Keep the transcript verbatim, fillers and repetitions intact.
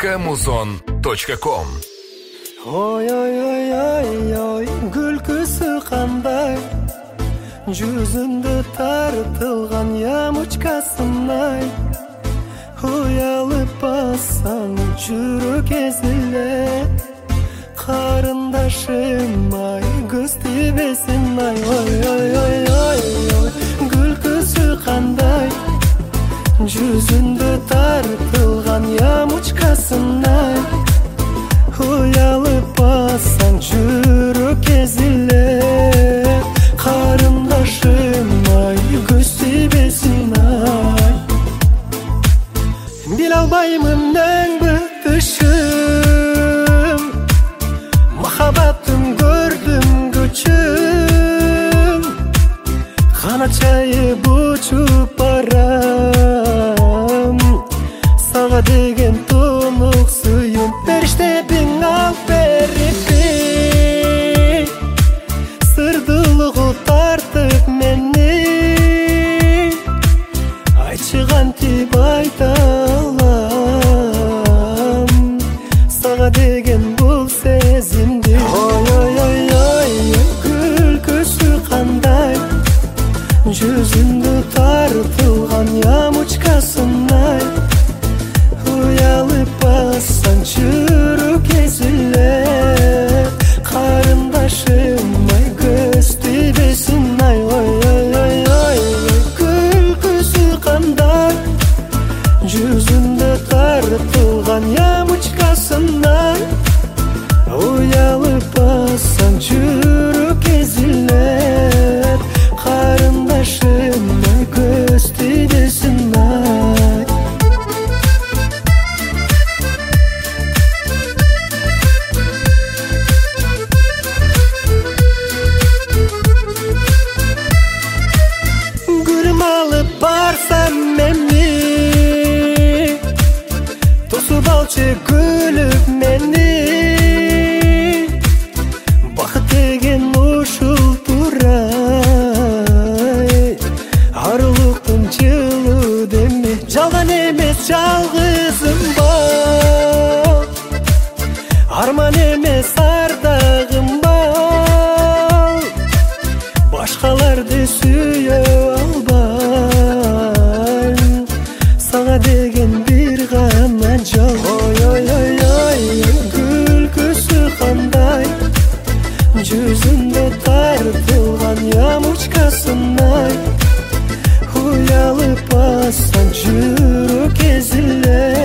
точка музон точка ком. Ой, ой, ой, ой, ой, күлкісі қандай, жүзінде тартылған ямочкасындай, ұялып бассаң жүрек езіле, қарындашым ай, көз тибесін ай. Ой, ой, ой, ой, ой, күлкісі қандай, жүзінде тартылған ямочкасындай, ұялып бассаң жүрек езіле, қарындашым ай, көз тибесін ай. Біле алмаймын ең бітішім, махаббатым көрдім көчім, қанат жайып ұшып барам, саға деген тұнық сүйім, періштебің алып беріппей, сырдылығы тартып мені, айтшыған тип айта алам, саға деген бұл сезімді. Ой, ой, ой, ой, күлкісі қандай, жүзінде тартылған ямочкасындай, ұялып бассаң жүрек езіле, қарындашым ай, көз тибесін ай. Ой, ой, ой, ой, күлкісі қандай, жүзінде тартылған ямочкасындай, ұялып бассаң жүрек езіле, қарындашым ай, көз тибесін ай. Гүлім алып барсам мені, тосып алшы гүліп мені, бақыт деген ушул турай, арылықтың жылы деме, жалған емес жалғызым бар, арман емес ардағым бар, башқаларды сүйе албайм, саңа деген бір ғана жол. Ой, ой, ой, ой, күлкісі қандай, жүзінде тартылған ямочкасындай, ұялып бассаң жүрек езіле,